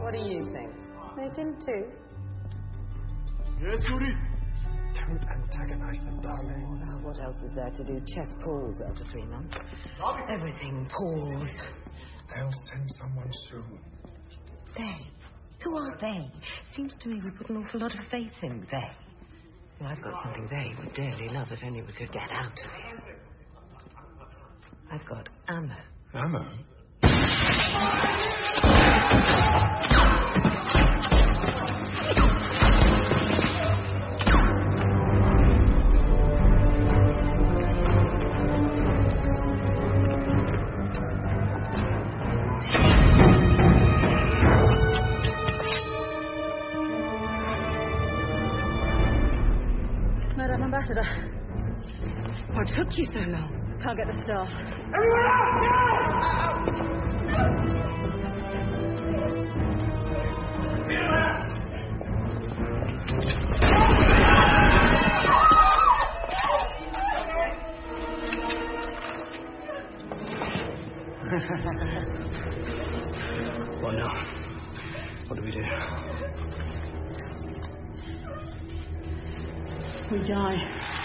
What do you think? They did too. Yes, Yuri? Don't antagonize them, darling. Oh, what else is there to do? Chess pause after 3 months. Everything pause. They'll send someone soon. They? Who are they? Seems to me we put an awful lot of faith in they. Well, I've got something they would dearly love if only we could get out of here. I've got ammo. Ammo? Madam Ambassador. What took you so long? Can't get the staff. Everyone What now? What do we do? We die.